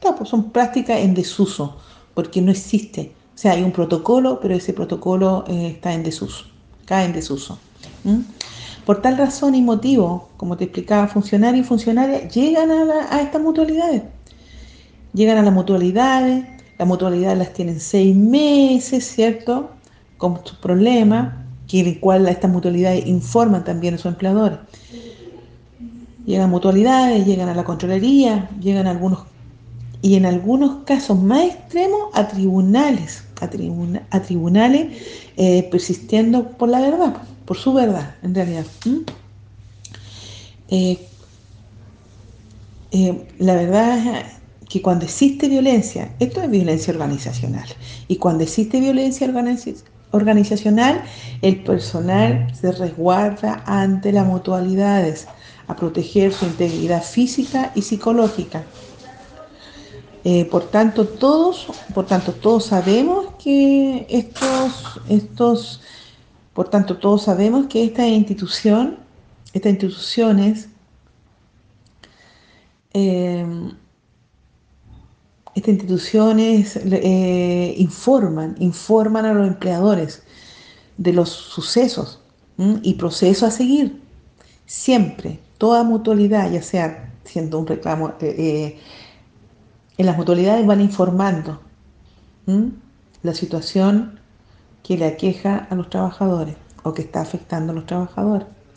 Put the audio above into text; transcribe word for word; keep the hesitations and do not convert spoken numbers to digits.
Claro, pues son prácticas en desuso, porque no existe. O sea, hay un protocolo, pero ese protocolo eh, está en desuso, cae en desuso. ¿Mm? Por tal razón y motivo, como te explicaba, funcionarios y funcionarias llegan a, la- a estas mutualidades. Llegan a las mutualidades, las mutualidades las tienen seis meses, ¿cierto? Con sus problemas, que el cual estas mutualidades informan también a sus empleadores. Llegan a mutualidades, llegan a la Contraloría, llegan a algunos, y en algunos casos más extremos, a tribunales, a, tribuna, a tribunales eh, persistiendo por la verdad, por su verdad, en realidad. ¿Mm? Eh, eh, la verdad es que cuando existe violencia, esto es violencia organizacional, y cuando existe violencia organiz- organizacional, el personal se resguarda ante las mutualidades a proteger su integridad física y psicológica. Eh, por tanto, todos, por tanto, todos sabemos que estos, estos, por tanto, todos sabemos que esta institución, estas instituciones, eh, estas instituciones eh, informan, informan a los empleadores de los sucesos, ¿m? Y procesos a seguir. Siempre, toda mutualidad, ya sea siendo un reclamo, eh, eh, en las mutualidades van informando, ¿m? La situación que le aqueja a los trabajadores o que está afectando a los trabajadores.